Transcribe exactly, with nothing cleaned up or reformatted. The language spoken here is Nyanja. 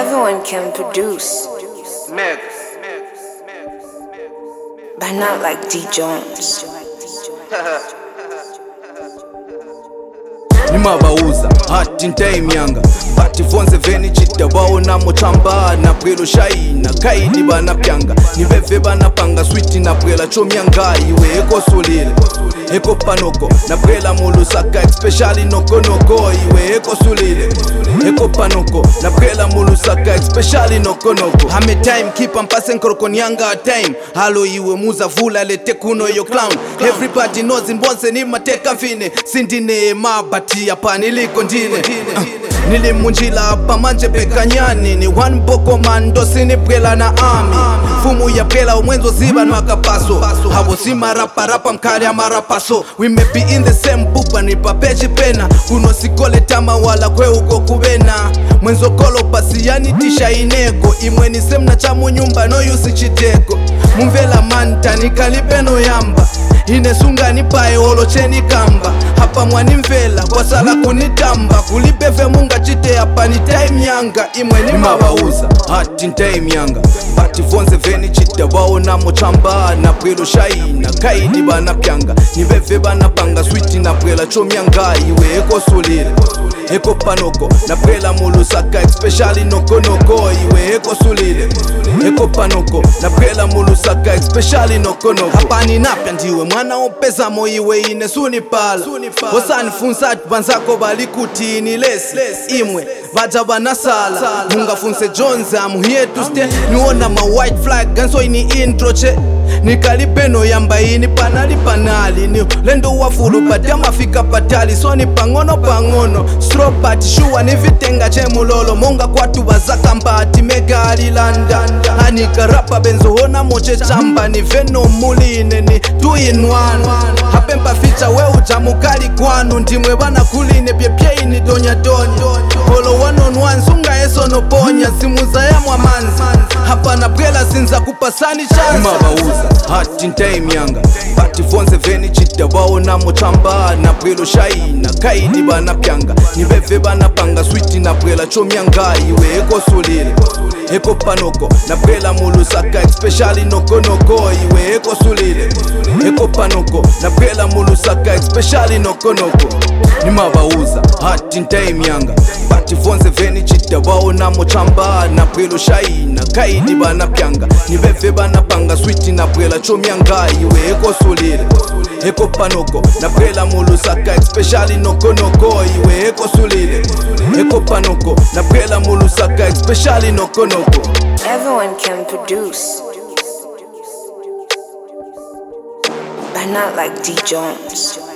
Everyone can produce, Mix. but not like D Jones. nimabauza hati ntaimyanga batifonze veni chitabaona mochamba na pwelo shaina kaidi bana pyanga niveve bana panga switi na pwela chomyanga iwe eko solile eko panoko na pwela mulusaka especially noko noko iwe eko solile eko panoko na pwela mulusaka especially noko noko hame time keep mpase nkoroko nyanga time halo iwe muza vula lete kuno yo clown everybody knows imbonse ni mateka vine sindine mabati hapa niliko ndine uh, nilimunjila pamanje pekanyani ni one boko mando sinipwela na ami fumu ya pela umwenzo ziba nwakapaso habo si marapa rapa mkari ya marapaso we may be in the same bupa nipa peji pena kuno sikole tama wala kwe uko kubena mwenzo kolo pasi yani tisha ineko imweni semna chamu nyumba no yusi chiteko mumvela manta nikalipeno yamba inesunga nipae holo cheni kamba hapa mwani mvela kwa sala kunitamba kulipeve munga chite hapa ni time yanga imwe ni mabauza hati time yanga batifonze veni chite wao na mochamba na pwelo shaina kaidi bana pyanga niveve bana panga switi na pwela chomyanga iwe eko solile eko panoko na pwela mulusaka especially noko noko iwe eko solile eko panoko na pwela mulusaka especially noko noko hapa ni napya ndiwe mwana opeza mo iwe ine sunipala osani funsa banzako balikutini lesi imwe baja banasala munga funse Jones I'm here to stay niona ma white flag ganso ini intro che nikalipeno yamba ini panali panali ni lendo wafulu badama fika patali so ni pangono pangono stropat shuwa ni vitenga che mulolo monga kwatu bazaka mbati megali landa anika rapa benzo hona moche chamba ni veno muline ni two in one hapempa ficha we ujamukali kwanu ndimwe bana kuline byepye ini donya donya holo one on one sunga eso no ponya simuza ya mwamanzi hapa na bwela sinza kupasani chance mabauza hati time yanga batifonze veni chita wao na mochamba na bwelo shaina kaidi bana pyanga niveve bana panga switi na bwela chomyanga iwe eko solile eko panoko na bwela mulusaka especially noko noko iwe eko solile eko panoko na bwela mulusaka especially noko noko nimabauza hati time yanga batifonze veni chita wao na mochamba na bwelo shaina kaidi bana pyanga niveve bana panga switi na bwela chomyanga iwe eko solile eko panoko na bwela mulusaka especially noko noko iwe eko solile eko panoko na bwela mulusaka especially noko noko. Everyone can produce, but not like D Jones.